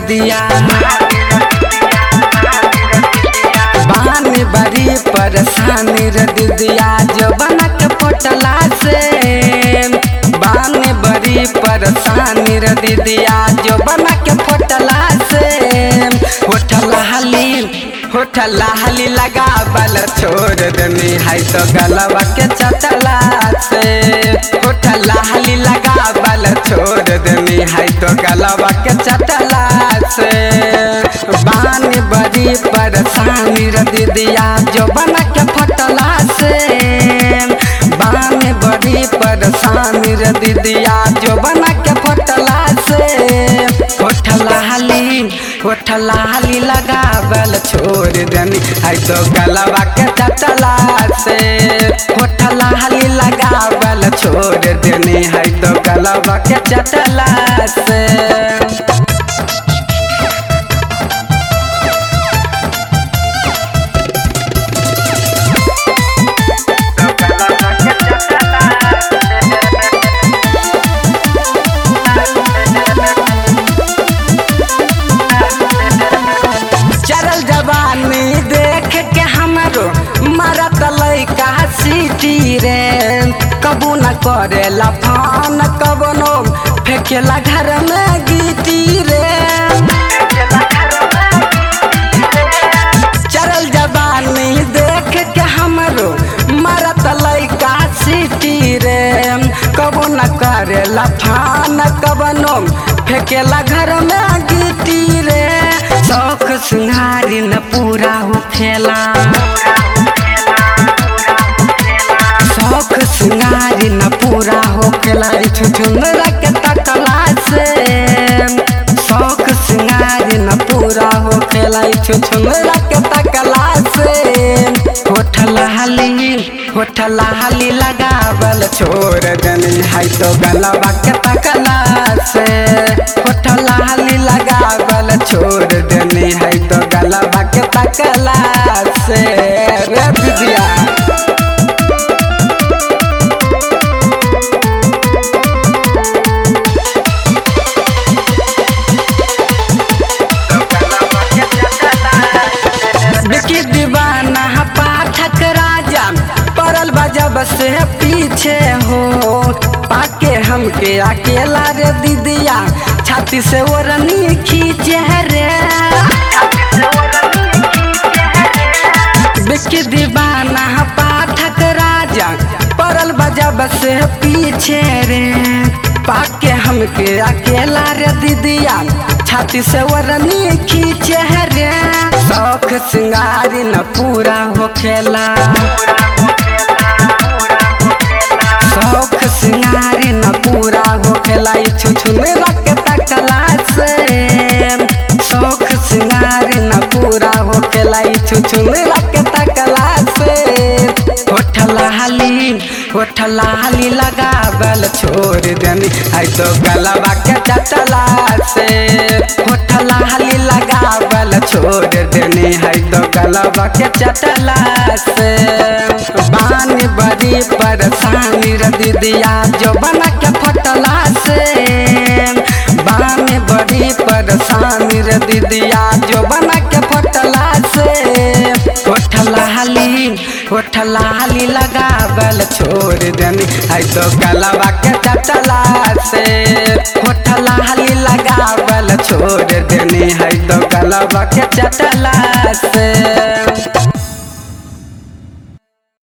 दीदिया बानी बड़ी परेशानी रे दीदिया जवन के फोटला से बानी बड़ी परेशानी रे दीदिया जवन के फोटला से होठला हाली लगावल छोड़ देनी है तो गलवा के चटला से होठला हाली लगावल छोड़ देनी है तो गलवा के चटला से बानी बड़ी परेशानी रे दीदिया जवन के फोटला से बानी बड़ी परेशानी रे दीदिया जवन के फोटला से होठला हाली लगावल छोड़ देनी है तो गलवा के चटला से होठला हाली लगावल छोड़ देनी है तो गलवा के चटला से चरल जवानी देख के हमरो मरत लइका सीटी रे कबू न करेला फान कबनो फेंकेला घर में गीती रे चरल जवानी देख के हमरो मरत लइका सीटी रे कबू न करेला फान कबनो फेंकेला घर में गीती रे शौक सिंगारी न पूरा हो खेला शौक सिंगारी न पूरा हो खेला छुछुंदरा के तकला से शौक सिंगारी न पूरा हो खेला छुछुंदरा के तकला से होठला हाली लगावल छोड़ देनी है तो गलवा के तकला से होठला हाली लगावल छोड़ देनी है तो गलवा के तकला से रे दीदिया बिकी दीवाना पाठक राजा परल बजब से पीछे हो पाके हमके अकेला रे दीदिया छाती से ओरनी खींचे रे बिकी दीवाना पाठक राजा परल बजब से पीछे रे पाके हमके अकेला रे दीदिया छाती से ओरनी खींचे रे शौक सिंगारी न पूरा हो खेला शौक सिंगारी न पूरा हो खेला छुछुंदरा के तकला से शौक सिंगारी न पूरा हो खेला छुछुंदरा के तकला से होठला हाली लगावल छोड़ देनी है तो गलवा के चटला से होठला हाली लगावल छोड़ देनी है तो गलवा के चटला से बानी बड़ी परेशानी रे दीदिया जवन के फोटला से बानी बड़ी परेशानी रे दीदिया जवन के फोटला से होठला हाली लगावल छोड़ देनी है तो गलवा के चटला से होठला हाली लगावल छोड़ देनी है तो गलवा के चटला से।